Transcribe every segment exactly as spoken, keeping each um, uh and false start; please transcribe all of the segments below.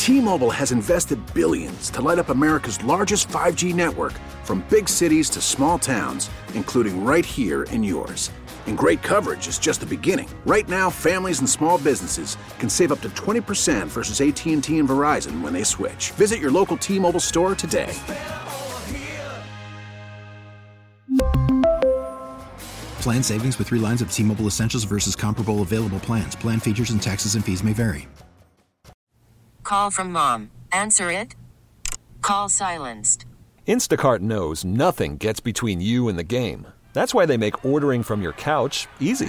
T-Mobile has invested billions to light up America's largest five G network, from big cities to small towns, including right here in yours. And great coverage is just the beginning. Right now, families and small businesses can save up to twenty percent versus A T and T and Verizon when they switch. Visit your local T-Mobile store today. Plan savings with three lines of T-Mobile Essentials versus comparable available plans. Plan features and taxes and fees may vary. Call from mom. Answer it. Call silenced. Instacart knows nothing gets between you and the game. That's why they make ordering from your couch easy.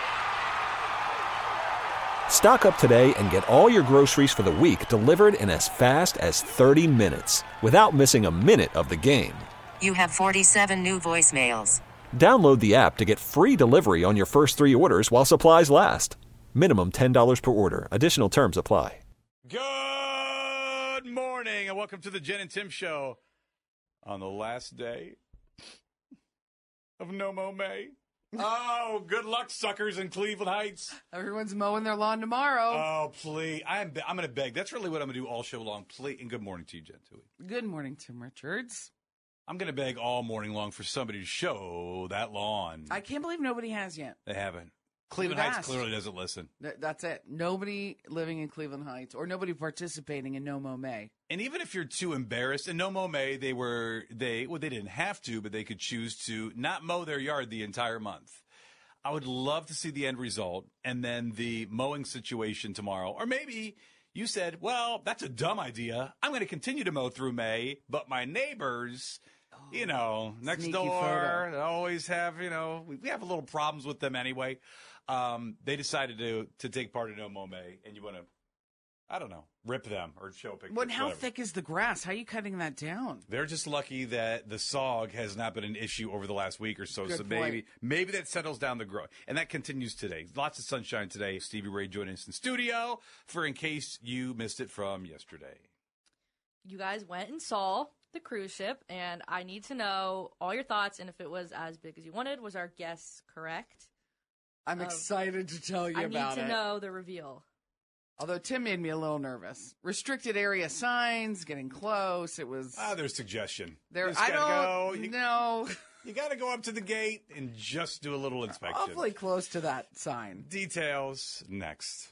Stock up today and get all your groceries for the week delivered in as fast as thirty minutes without missing a minute of the game. You have forty-seven new voicemails. Download the app to get free delivery on your first three orders while supplies last. Minimum ten dollars per order. Additional terms apply. Good morning and welcome to the Jen and Tim Show on the last day of No Mo May. Oh, good luck, suckers in Cleveland Heights. Everyone's mowing their lawn tomorrow. Oh, please. I'm, I'm going to beg. That's really what I'm going to do all show long. Please. And good morning to you, Jen, too. Good morning, Tim Richards. I'm going to beg all morning long for somebody to show that lawn. I can't believe nobody has yet. They haven't. Cleveland You've Heights asked. clearly doesn't listen. Th- that's it. Nobody living in Cleveland Heights or nobody participating in No Mo May. And even if you're too embarrassed, in No Mo May, they were, they, well, they didn't have to, but they could choose to not mow their yard the entire month. I would love to see the end result and then the mowing situation tomorrow. Or maybe you said, well, that's a dumb idea. I'm going to continue to mow through May, but my neighbors, oh, you know, next door, they always have, you know, we, we have a little problems with them anyway. Um, they decided to to take part in No Mo May, and you want to, I don't know, rip them or show pictures. Well, how whatever. thick is the grass? How are you cutting that down? They're just lucky that the S O G has not been an issue over the last week or so. Good so point. maybe maybe that settles down the growth. And that continues today. Lots of sunshine today. Stevie Ray joining us in studio for in case you missed it from yesterday. You guys went and saw the cruise ship, and I need to know all your thoughts and if it was as big as you wanted. Was our guess correct? I'm Of- excited to tell you I about need to it. know the reveal. Although Tim made me a little nervous. Restricted area signs, getting close. It was. Ah, there's suggestion. there. You just I gotta don't go. You, know. you got to go up to the gate and just do a little inspection. Awfully close to that sign. Details next.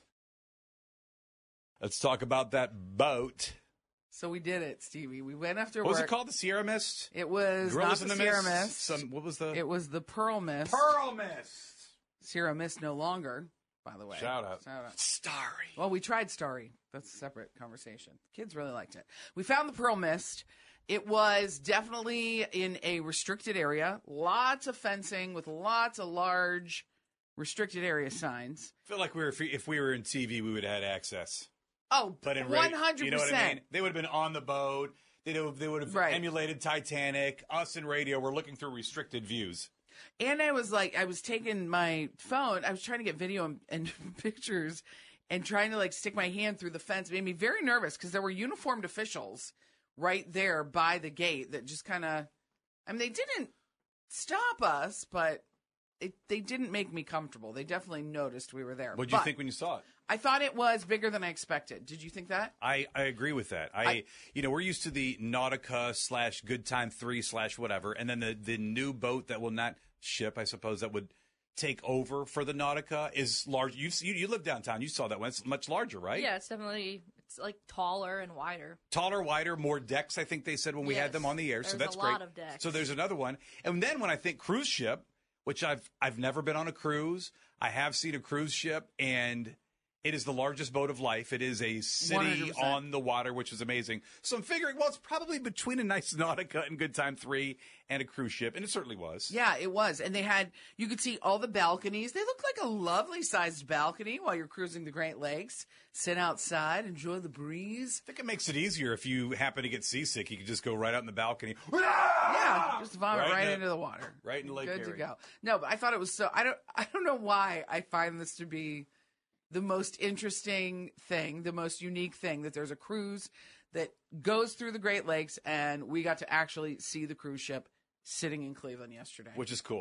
Let's talk about that boat. So we did it, Stevie. We went after What was work. it called? The Sierra Mist? It was Gorillas not in the the Sierra Mist? Mist. Some, what was the? It was the Pearl Mist. Pearl Mist. Sierra Mist no longer, by the way. Shout out. Shout out. Starry. Well, we tried Starry. That's a separate conversation. Kids really liked it. We found the Pearl Mist. It was definitely in a restricted area. Lots of fencing with lots of large restricted area signs. I feel like we were, if we were in T V, we would have had access. Oh, But in one radio, hundred percent. you know what I mean? They would have been on the boat. They would have, they would have Right. emulated Titanic. Us in radio, we're looking through restricted views. And I was like, I was taking my phone. I was trying to get video and, and pictures and trying to like stick my hand through the fence. It made me very nervous because there were uniformed officials right there by the gate that just kind of, I mean, they didn't stop us, but it, they didn't make me comfortable. They definitely noticed we were there. What did you But think when you saw it? I thought it was bigger than I expected. Did you think that? I, I agree with that. I, I- you know, we're used to the Nautica slash Good Time three slash whatever, and then the, the new boat that will not ship, I suppose, that would take over for the Nautica is large. You you, you live downtown. You saw that one. It's much larger, right? Yeah, it's definitely it's like taller and wider. Taller, wider, more decks, I think they said when we had Yes, them on the air. So there's that's a great. lot of decks. So there's another one. And then when I think cruise ship, which I've I've never been on a cruise, I have seen a cruise ship, and it is the largest boat of life. It is a city one hundred percent. on the water, which is amazing. So I'm figuring, well, it's probably between a nice Nautica and Good Time three and a cruise ship, and it certainly was. Yeah, it was. And they had, you could see all the balconies. They looked like a lovely sized balcony while you're cruising the Great Lakes. Sit outside, enjoy the breeze. I think it makes it easier if you happen to get seasick. You can just go right out in the balcony. Yeah, just vomit Right right, in the- into the water. right in Lake Good Erie. to go. No, but I thought it was so, I don't, I don't know why I find this to be the most interesting thing, the most unique thing, that there's a cruise that goes through the Great Lakes, and we got to actually see the cruise ship sitting in Cleveland yesterday. Which is cool.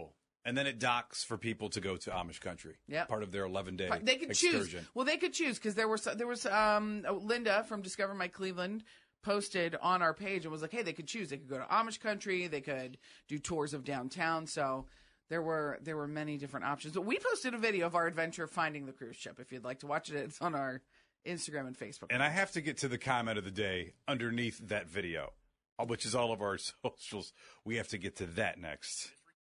And then it docks for people to go to Amish country. Yeah, part of their eleven-day They could excursion. choose. Well, they could choose because there was there was um, Linda from Discover My Cleveland posted on our page and was like, "Hey, they could choose. They could go to Amish country. They could do tours of downtown." So there were there were many different options. But we posted a video of our adventure finding the cruise ship. If you'd like to watch it, it's on our Instagram and Facebook. And I have to get to the comment of the day underneath that video, which is all of our socials. We have to get to that next.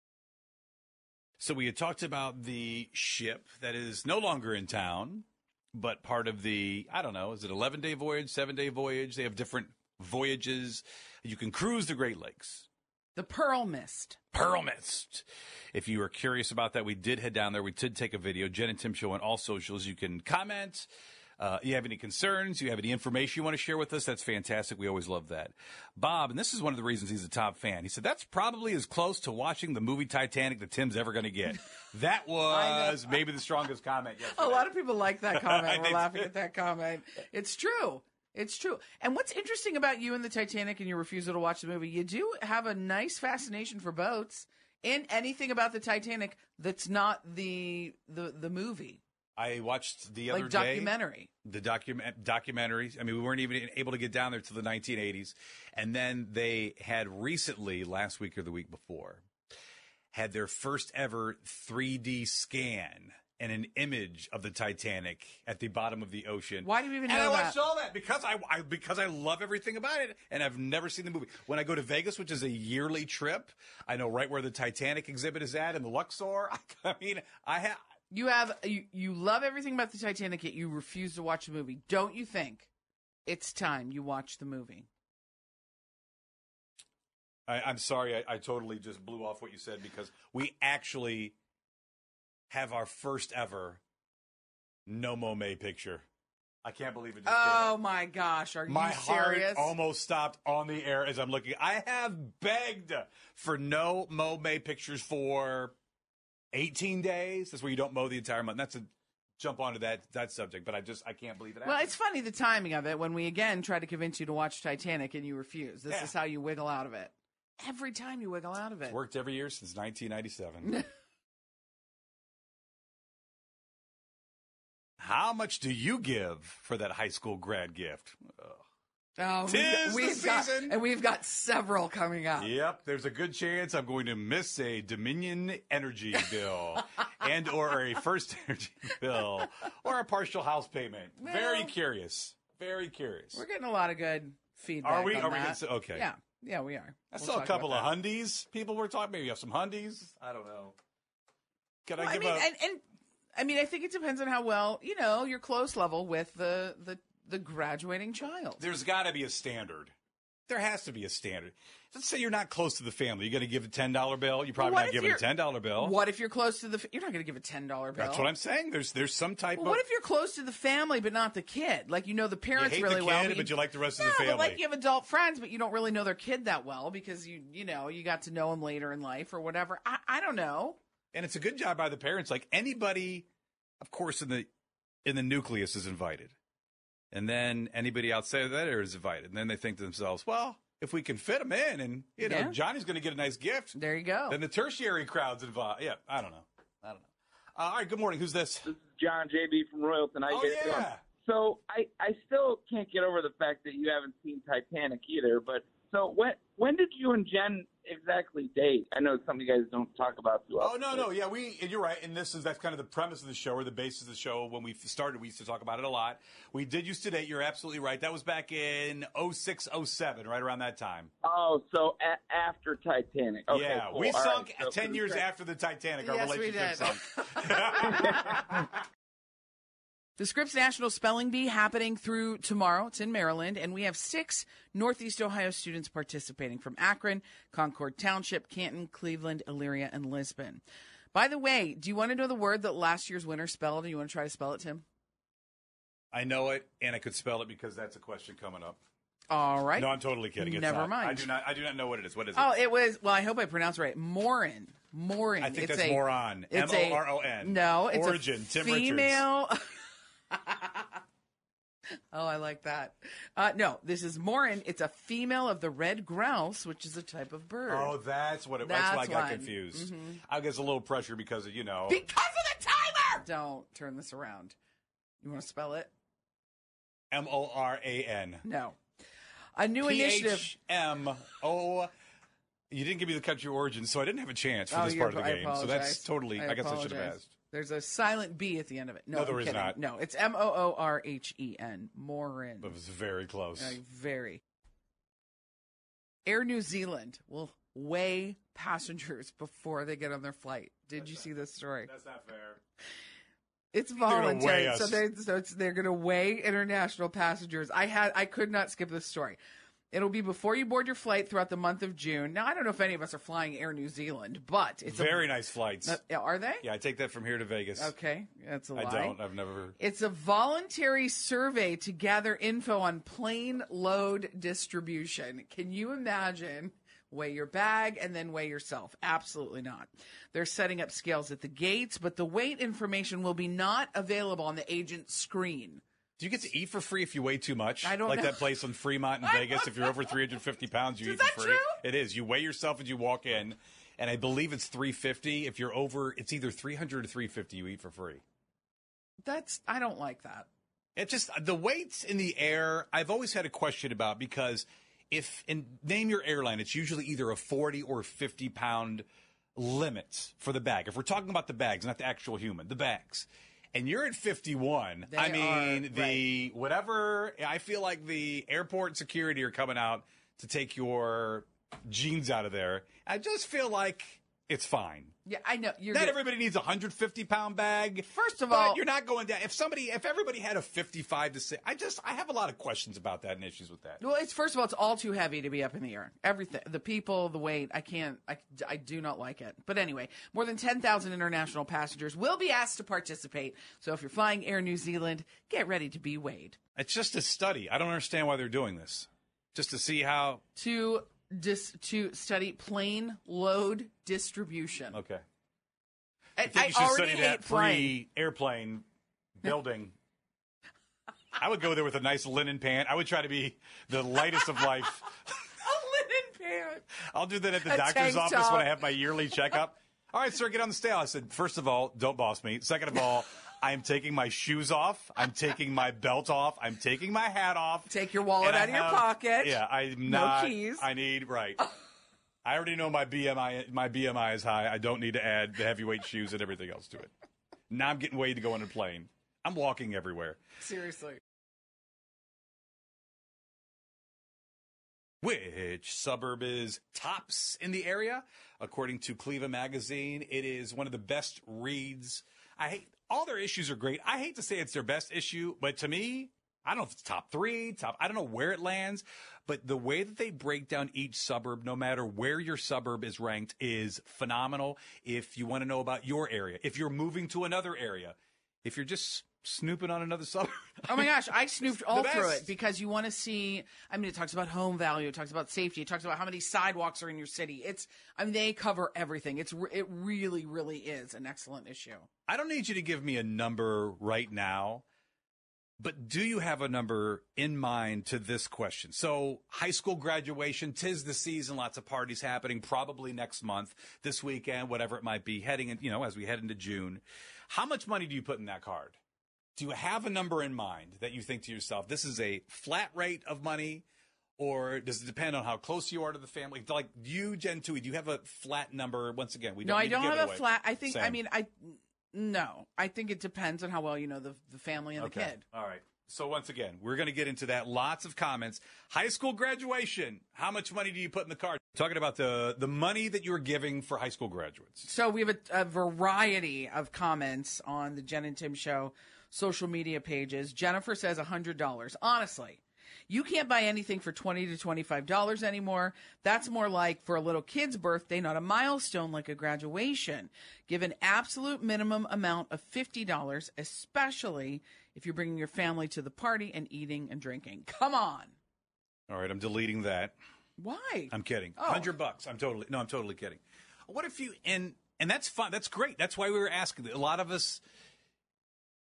So we had talked about the ship that is no longer in town, but part of the, I don't know, is it eleven-day voyage, seven-day voyage? They have different voyages. You can cruise the Great Lakes. The Pearl Mist. Pearl Mist. If you are curious about that, we did head down there. We did take a video. Jen and Tim Show on all socials. You can comment. Uh, you have any concerns, you have any information you want to share with us, that's fantastic. We always love that. Bob, and this is one of the reasons he's a top fan, he said, that's probably as close to watching the movie Titanic that Tim's ever going to get. That was maybe the strongest comment yet. A lot of people like that comment. We're laughing at that comment. It's true. It's true. And what's interesting about you and the Titanic and your refusal to watch the movie, you do have a nice fascination for boats and anything about the Titanic that's not the the, the movie. I watched the other like day documentary. the document documentaries. I mean, we weren't even able to get down there till the nineteen eighties, and then they had recently, last week or the week before, had their first ever three D scan and an image of the Titanic at the bottom of the ocean. Why do you even know and I that? watched all that because I, I because I love everything about it, and I've never seen the movie. When I go to Vegas, which is a yearly trip, I know right where the Titanic exhibit is at in the Luxor. I, I mean, I have. You have you, you love everything about the Titanic, yet you refuse to watch the movie. Don't you think it's time you watch the movie? I, I'm sorry, I, I totally just blew off what you said because we actually have our first ever No Mo May picture. I can't believe it just Oh came. my gosh, are My you serious? heart almost stopped on the air as I'm looking. I have begged for No Mo May pictures for eighteen days. That's where you don't mow the entire month. That's a jump onto that that subject, but I just I can't believe it happened. Well, it's funny the timing of it when we again try to convince you to watch Titanic and you refuse. This Yeah. is how you wiggle out of it. Every time you wiggle out of it. It's worked every year since nineteen ninety-seven. How much do you give for that high school grad gift? Ugh. Oh, Tis we've, the we've got, season. and we've got several coming up. Yep, there's a good chance I'm going to miss a Dominion energy bill and or a First Energy bill or a partial house payment. Well, Very curious. Very curious. We're getting a lot of good feedback. Are we? on Are we that. gonna, okay. Yeah, yeah, we are. I We'll saw a talk couple of about that. hundies. People were talking. Maybe you have some hundies. I don't know. Can Well, I I give mean, a? and, and I mean, I think it depends on how well you know your close level with the the the graduating child. There's got to be a standard. There has to be a standard. Let's say you're not close to the family. You're going to give a ten dollar bill. You're probably What not if giving a you're- ten dollar bill. What if you're close to the? fa- You're not going to give a ten dollar bill. That's what I'm saying. There's there's some type Well, of. what if you're close to the family but not the kid? Like you know the you parents hate really the kid, well, but you like the rest no, of the family? but like you have adult friends, but you don't really know their kid that well because you you know you got to know them later in life or whatever. I, I don't know. And it's a good job by the parents. Like anybody, of course, in the in the nucleus is invited, and then anybody outside of that area is invited. And then they think to themselves, well, if we can fit them in, and you know, Yeah. Johnny's going to get a nice gift. There you go. Then the tertiary crowd's involved. Yeah, I don't know. I don't know. Uh, all right. Good morning. Who's this? This is John J B from Royalton. How you Oh guys doing? yeah. So I, I still can't get over the fact that you haven't seen Titanic either. But so when when did you and Jen exactly date? I know some of you guys don't talk about too Oh often. no, no, yeah, we. And you're right. And this is that's kind of the premise of the show, or the basis of the show. When we started, we used to talk about it a lot. We did used to date. You're absolutely right. That was back in oh six, oh seven, right around that time. Oh, so a- after Titanic. Okay, yeah, cool. we All sunk right. So ten for years the- after the Titanic. Our Yes, we relationship did. sunk. The Scripps National Spelling Bee happening through tomorrow. It's in Maryland, and we have six Northeast Ohio students participating from Akron, Concord Township, Canton, Cleveland, Elyria, and Lisbon. By the way, do you want to know the word that last year's winner spelled? Do you want to try to spell it, Tim? I know it, and I could spell it because that's a question coming up. All right. No, I'm totally kidding. It's Never not. mind. I do not. I do not know what it is. What is it? Oh, it was, well, I hope I pronounced it right. Morin. Morin. I think It's that's a- moron. M it's O a- R O N. No, it's Origin. a Tim Richards. female. Oh, I like that. Uh, no, this is Morin. It's a female of the red grouse, which is a type of bird. Oh, that's what it, that's, that's why I got one. confused. Mm-hmm. I guess a little pressure because of, you know. Because of the timer! Don't turn this around. You want to spell it? M O R A N. No. A new initiative. P H M O. You didn't give me the country origin, so I didn't have a chance for oh, this part of the I game. apologize. So that's totally, I, I guess apologize. I should have asked. There's a silent B at the end of it. No, No, there I'm is kidding. not. No, it's M O O R H E N. Morin. It was very close. Uh, very. Air New Zealand will weigh passengers before they get on their flight. Did that's you not, see this story? That's not fair. It's voluntary, so they so it's, they're going to weigh international passengers. I had I could not skip this story. It'll be before you board your flight throughout the month of June. Now I don't know if any of us are flying Air New Zealand, but it's very a, nice flights. Uh, are they? Yeah, I take that from here to Vegas. Okay, that's a lie. I don't. I've never. It's a voluntary survey to gather info on plane load distribution. Can you imagine? Weigh your bag and then weigh yourself. Absolutely not. They're setting up scales at the gates, but the weight information will be not available on the agent's screen. Do you get to eat for free if you weigh too much? I don't like know. that place in Fremont in Vegas. If you're over three hundred fifty pounds, you is eat that for free. True? It is. You weigh yourself as you walk in, and I believe it's three fifty. If you're over, it's either three hundred or three fifty. You eat for free. That's I don't like that. It just the weights in the air. I've always had a question about because. If and name your airline, it's usually either a forty or fifty pound limit for the bag. If we're talking about the bags, not the actual human, the bags, and you're at fifty-one, they I mean, are, the right. whatever, I feel like the airport security are coming out to take your jeans out of there. I just feel like it's fine. Yeah, I know. You're Not good. everybody needs a one hundred fifty pound bag. First of but all, you're not going down. If somebody, if everybody had a fifty-five to six, I just, I have a lot of questions about that and issues with that. Well, it's first of all, it's all too heavy to be up in the air. Everything, the people, the weight, I can't, I, I do not like it. But anyway, more than ten thousand international passengers will be asked to participate. So if you're flying Air New Zealand, get ready to be weighed. It's just a study. I don't understand why they're doing this. Just to see how. To dis, to study plane load distribution. Okay. I, I think I you should already study hate that flying. free airplane building. I would go there with a nice linen pant. I would try to be the lightest of life. A linen pant. I'll do that at the A doctor's tank office top. when I have my yearly checkup. All right, sir, get on the scale. I said, first of all, don't boss me. Second of all, I'm taking my shoes off. I'm taking my belt off. I'm taking my hat off. Take your wallet And I out of your have- pocket. Yeah, I'm No not. keys. I need, right. I already know my B M I. My B M I is high. I don't need to add the heavyweight shoes and everything else to it. Now I'm getting weighed to go on a plane. I'm walking everywhere. Seriously. Which suburb is tops in the area? According to Cleva Magazine, it is one of the best reads. I hate all their issues are great. I hate to say it's their best issue, but to me, I don't know if it's top three, top. I don't know where it lands, but the way that they break down each suburb, no matter where your suburb is ranked, is phenomenal. If you want to know about your area, if you're moving to another area, if you're just snooping on another suburb. Oh my gosh, I snooped all The through best. it because you want to see. I mean, it talks about home value, it talks about safety, it talks about how many sidewalks are in your city. It's, I mean, they cover everything. It's, re- it really, really is an excellent issue. I don't need you to give me a number right now, but do you have a number in mind to this question? So high school graduation, 'tis the season, lots of parties happening, probably next month, this weekend, whatever it might be, heading in, you know, as we head into June. How much money do you put in that card? Do you have a number in mind that you think to yourself, this is a flat rate of money, or does it depend on how close you are to the family? Like you, Jen Tui, do you have a flat number? Once again, we don't No, I need to don't give it have a away. flat. I think, I Sam. mean, I, no, I think it depends on how well you know the, the family and Okay. the kid. All right. So once again, we're going to get into that. Lots of comments. High school graduation. How much money do you put in the card? Talking about the, the money that you're giving for high school graduates. So we have a, a variety of comments on the Jen and Tim Show social media pages. Jennifer says one hundred dollars. Honestly, you can't buy anything for twenty to twenty-five dollars anymore. That's more like for a little kid's birthday, not a milestone like a graduation. Give an absolute minimum amount of fifty dollars, especially if you're bringing your family to the party and eating and drinking. Come on. All right. I'm deleting that. Why? I'm kidding. Oh. one hundred bucks. I'm totally, no, I'm totally kidding. What if you, and, and that's fun. That's great. That's why we were asking. A lot of us,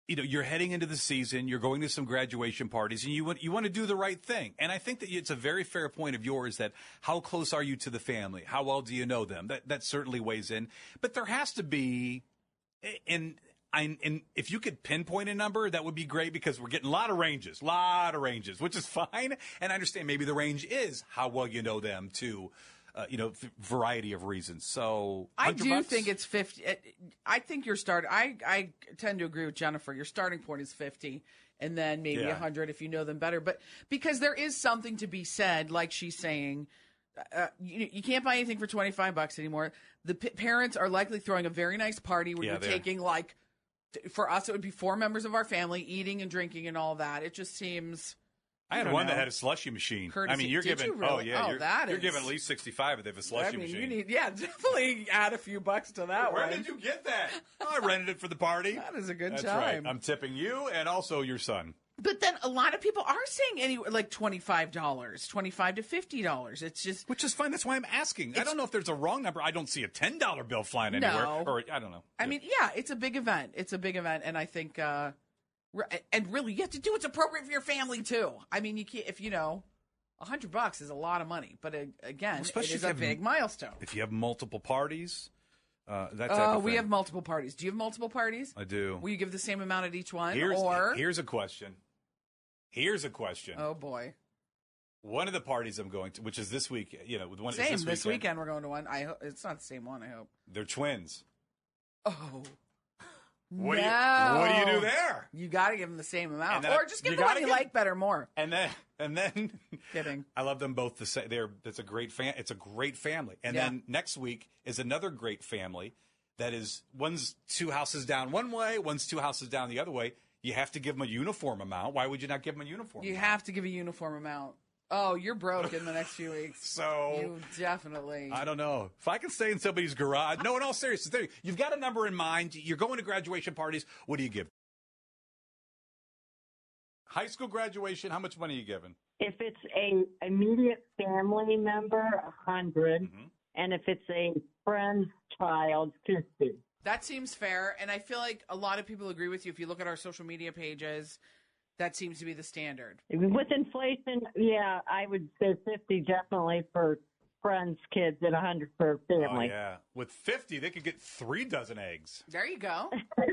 you know, you're heading into the season, you're going to some graduation parties, and you want you want to do the right thing. And I think that it's a very fair point of yours that how close are you to the family? How well do you know them? That that certainly weighs in. But there has to be, and I and if you could pinpoint a number, that would be great because we're getting a lot of ranges, a lot of ranges, which is fine. And I understand maybe the range is how well you know them too. Uh, you know, f- variety of reasons. So I do bucks? think it's fifty. I think your start. I I tend to agree with Jennifer. Your starting point is fifty, and then maybe a Yeah. hundred if you know them better. But because there is something to be said, like she's saying, uh, you you can't buy anything for twenty five bucks anymore. The p- parents are likely throwing a very nice party where Yeah, you're they are. taking like, t- for us it would be four members of our family eating and drinking and all that. It just seems. I had don't one know. that had a slushy machine. Courtesy- I mean, you're did giving. you really? Oh yeah, Oh, you're, that you're is- giving at least sixty-five if they have a slushy I mean, machine. you need yeah, definitely add a few bucks to that Where one. did you get that? Oh, I rented it for the party. That is a good That's time. right. I'm tipping you and also your son. But then a lot of people are saying anywhere like twenty-five dollars, twenty-five to fifty dollars. It's just Which is fine. That's why I'm asking. I It's- don't know if there's a wrong number. I don't see a ten dollar bill flying anywhere. No. Or I don't know. I mean, yeah, it's a big event. It's a big event, and I think, uh, re- and really, you have to do what's appropriate for your family too. I mean, you can't if you know, a hundred bucks is a lot of money, but uh, again, Especially it if is you a have- big milestone. if you have multiple parties, uh, that type Oh, of we thing. have multiple parties. Do you have multiple parties? I do. Will you give the same amount at each one, Here's or here's a question. Here's a question. oh boy, One of the parties I'm going to, which is this week, you know, one same is this weekend. We're going to one. I ho- it's not the same one. I hope. They're twins. Oh. What no. do you What do you do there? You got to give them the same amount, And then or I- just give you the one gotta you give- like better more. And then and then Kidding. I love them both the same. They're that's a great fan. It's a great family. And Yeah. then next week is another great family that is one's two houses down one way, one's two houses down the other way. You have to give them a uniform amount. Why would you not give them a uniform? You amount? have to give a uniform amount. Oh, you're broke in the next few weeks. So You definitely. I don't know if I can stay in somebody's garage. No, in all seriousness, there- you've got a number in mind. You're going to graduation parties. What do you give? High school graduation. How much money are you giving? If it's a immediate family member, a hundred, Mhm. and if it's a friend's child, fifty. That seems fair, and I feel like a lot of people agree with you. If you look at our social media pages, that seems to be the standard. With inflation, yeah, I would say fifty definitely for friends' kids, and a hundred for Oh family. yeah, with fifty, they could get three dozen eggs. There you go.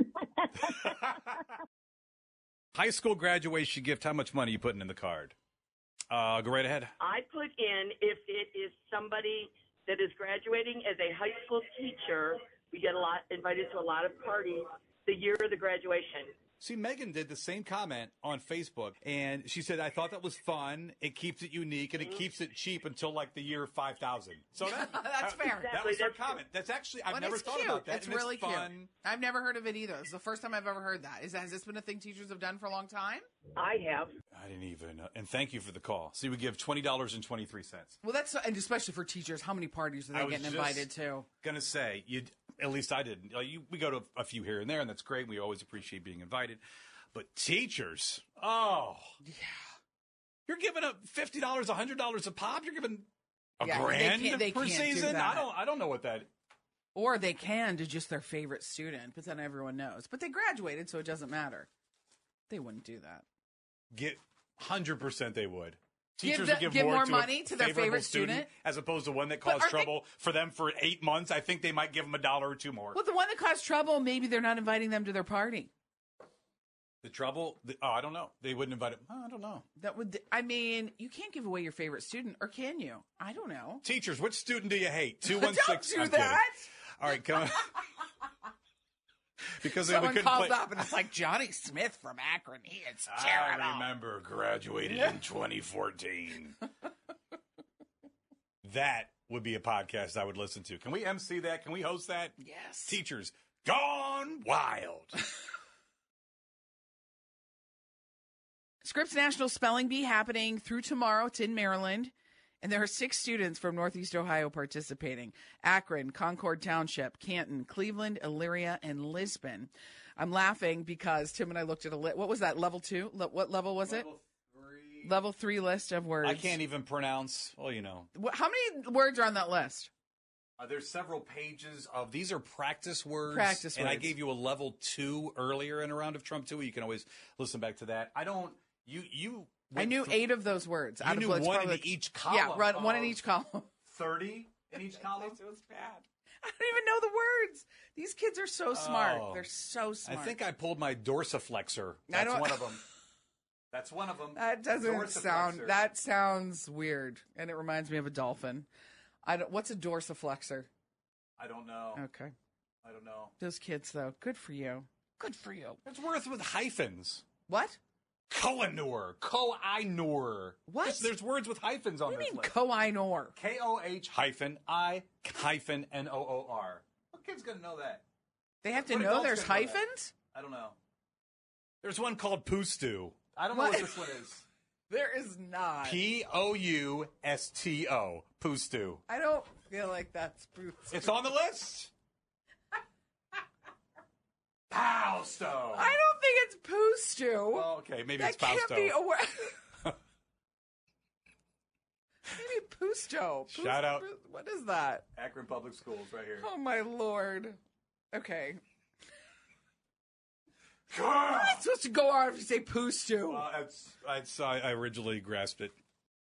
High school graduation gift. How much money are you putting in the card? Uh, go right ahead. I put in, if it is somebody that is graduating as a high school teacher, we get a lot invited to a lot of parties the year of the graduation. See, Megan did the same comment on Facebook, and she said, I thought that was fun. It keeps it unique, and it keeps it cheap until like the year five thousand. So that, That's fair. That was her That's comment. That's actually, I've But never it's thought cute. about that. It's and really it's fun. cute. I've never heard of it either. It's the first time I've ever heard that. Is that has this been a thing teachers have done for a long time? I have. I didn't even, uh, and thank you for the call. See, we give twenty dollars and twenty-three cents. Well, that's and especially for teachers. How many parties are I they was getting just invited to? Gonna say, you at least I didn't. Like, you, we go to a few here and there, and that's great. We always appreciate being invited. But teachers, oh, Yeah. you're giving up fifty dollars, a hundred dollars a pop. You're giving a Yeah, they grand can't- they per can't do season. that. I don't. I don't know what that. Or they can to just their favorite student, but then everyone knows. But they graduated, so it doesn't matter. They wouldn't do that. Get hundred percent. They would. Give Teachers the- would give, give more, more to money a to their favorable favorite student? as opposed to one that But caused aren't they- trouble for them for eight months. I think they might give them a dollar or two more. Well, the one that caused trouble, maybe they're not inviting them to their party. The trouble? The, oh, I don't know. They wouldn't invite him. Oh, I don't know. That would. I mean, you can't give away your favorite student, or can you? I don't know. Teachers, which student do you hate? Two one Don't six. do I'm that. kidding. All right, come on. Because we Someone couldn't calls play. up and it's like Johnny Smith from Akron. He is I terrible. remember graduated in twenty fourteen. That would be a podcast I would listen to. Can we M C that? Can we host that? Yes. Teachers gone wild. Scripps National Spelling Bee happening through tomorrow. It's in Maryland. And there are six students from Northeast Ohio participating. Akron, Concord Township, Canton, Cleveland, Elyria, and Lisbon. I'm laughing because Tim and I looked at a list. What was that, level two? Le- what level was it? Level three. Level three list of words. I can't even pronounce. Well, you know. Wh- How many words are on that list? Uh, there's several pages of these are practice words. Practice and words. I gave you a level two earlier in a round of Trump two. You can always listen back to that. I don't. You you. I knew eight of those words. You out knew of one probably, in each column. Yeah, run, one in each column. Thirty in each column. It was bad. I don't even know the words. These kids are so smart. Oh. They're so smart. I think I pulled my dorsiflexor. I That's don't- one of them. That's one of them. That doesn't Dorsiflexor. sound. That sounds weird, and it reminds me of a dolphin. I don't. What's a dorsiflexor? I don't know. Okay. I don't know. Those kids, though, good for you. Good for you. It's worth with hyphens. What? Koinur. Koinur. What? There's, there's words with hyphens on What do this you mean, list. Koinor? K O H hyphen I hyphen N O O R. What kid's going to know that? They have to What know adult's there's gonna know that? hyphens? I don't know. There's one called Poostu. I don't know What? what this one is. There is not. P O U S T O. Poostu. I don't feel like that's Boost. It's on the list. Pausto. I don't think it's Poostu. Well, okay, maybe that it's Pausto. can't be a word. Maybe Pusto. Pus- Shout out. What is that? Akron Public Schools right here. Oh, my Lord. Okay. Girl! How am I supposed to go on if you say Pusto? Well, that's, that's, I I originally grasped it.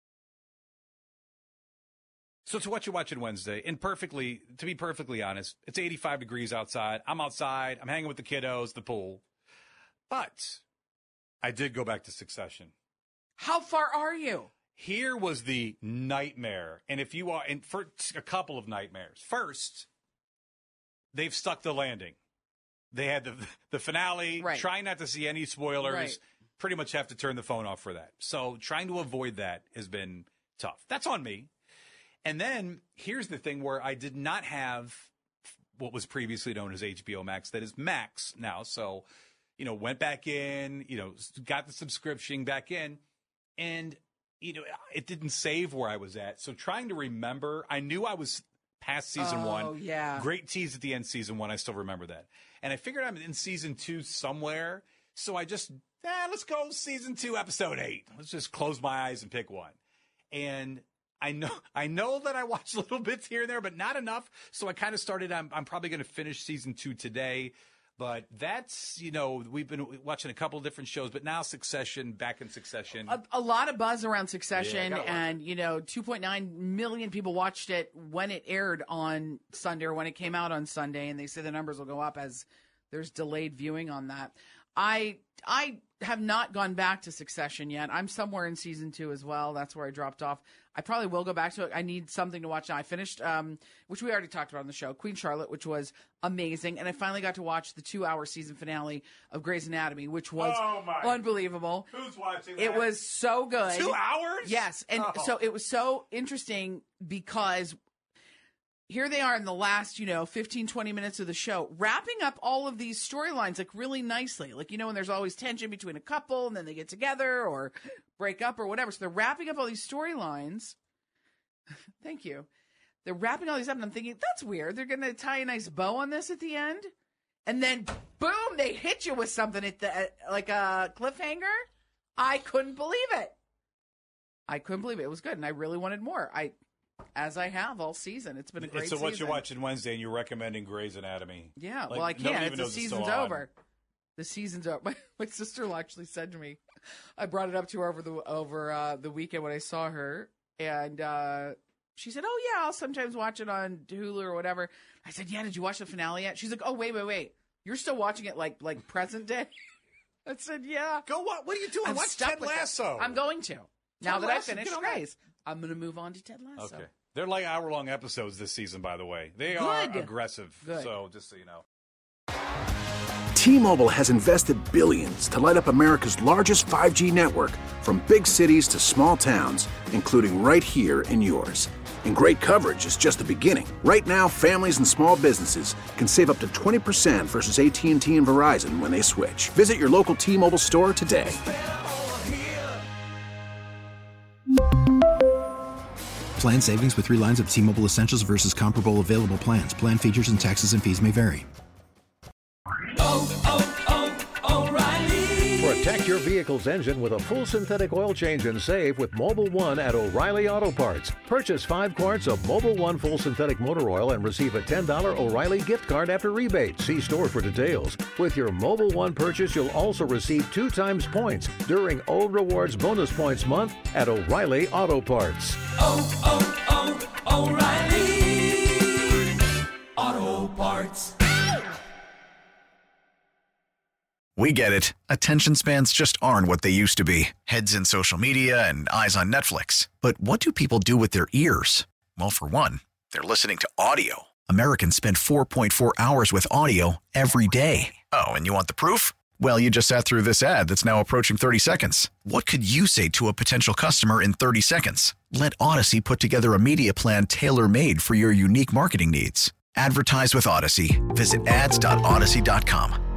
So to what you're watching Wednesday, and perfectly, to be perfectly honest, it's eighty-five degrees outside. I'm outside. I'm hanging with the kiddos, the pool. But I did go back to Succession. How far are you? Here was the nightmare. And if you are, and for a couple of nightmares. First, they've stuck the landing. They had the the finale. Right. Trying not to see any spoilers. Right. Pretty much have to turn the phone off for that. So trying to avoid that has been tough. That's on me. And then here's the thing where I did not have what was previously known as H B O Max. That is Max now. So, you know, went back in, you know, got the subscription back in, and, you know, it didn't save where I was at. So trying to remember, I knew I was past season Oh, one. yeah. Great tease at the end of season one. I still remember that. And I figured I'm in season two somewhere. So I just, eh, let's go season two, episode eight. Let's just close my eyes and pick one. And I know, I know that I watched little bits here and there, but not enough. So I kind of started, I'm, I'm probably going to finish season two today. But that's, you know, we've been watching a couple of different shows, but now Succession, back in Succession. A, a lot of buzz around Succession, Yeah, I gotta watch and, you know, two point nine million people watched it when it aired on Sunday or when it came out on Sunday, and they say the numbers will go up as there's delayed viewing on that. I I have not gone back to Succession yet. I'm somewhere in season two as well. That's where I dropped off. I probably will go back to it. I need something to watch now. I finished, um, which we already talked about on the show, Queen Charlotte, which was amazing. And I finally got to watch the two-hour season finale of Grey's Anatomy, which was Oh, my. unbelievable. Who's watching that? It was so good. Two hours? Yes. And Oh. so it was so interesting because here they are in the last, you know, fifteen, twenty minutes of the show, wrapping up all of these storylines, like, really nicely. Like, you know, when there's always tension between a couple and then they get together or break up or whatever. So they're wrapping up all these storylines. Thank you. They're wrapping all these up, and I'm thinking, that's weird. They're going to tie a nice bow on this at the end. And then, boom, they hit you with something at the, at, like a cliffhanger. I couldn't believe it. I couldn't believe it. It was good, and I really wanted more. I... As I have all season. It's been a great So season. what you're watching Wednesday, and you're recommending Grey's Anatomy. Yeah, Like, well, I nobody can't. even The knows it's season's still on. over. The season's over. My, my sister actually said to me, I brought it up to her over the over uh, the weekend when I saw her, and uh, she said, "Oh yeah, I'll sometimes watch it on Hulu or whatever." I said, "Yeah, did you watch the finale yet?" She's like, "Oh wait, wait, wait, you're still watching it like like present day?" I said, "Yeah." Go what? What are you doing? I'm Watch stuck Ted with it. Lasso. I'm going to. Now Ted that I Lasso, finished get on that. Grey's, I'm going to move on to Ted Lasso. Okay. They're like hour-long episodes this season, by the way. They are Good. aggressive. Good. So just so you know. T-Mobile has invested billions to light up America's largest five G network, from big cities to small towns, including right here in yours. And great coverage is just the beginning. Right now, families and small businesses can save up to twenty percent versus A T and T and Verizon when they switch. Visit your local T-Mobile store today. Plan savings with three lines of T-Mobile Essentials versus comparable available plans. Plan features and taxes and fees may vary. Protect your vehicle vehicle's engine with a full synthetic oil change and save with Mobil one at O'Reilly Auto Parts. Purchase five quarts of Mobil one full synthetic motor oil and receive a ten dollars O'Reilly gift card after rebate. See store for details. With your Mobil one purchase, you'll also receive two times points during O Rewards Bonus Points Month at O'Reilly Auto Parts. Oh, oh, oh, O'Reilly Auto Parts. We get it. Attention spans just aren't what they used to be. Heads in social media and eyes on Netflix. But what do people do with their ears? Well, for one, they're listening to audio. Americans spend four point four hours with audio every day. Oh, and you want the proof? Well, you just sat through this ad that's now approaching thirty seconds. What could you say to a potential customer in thirty seconds? Let Odyssey put together a media plan tailor-made for your unique marketing needs. Advertise with Odyssey. Visit ads dot odyssey dot com.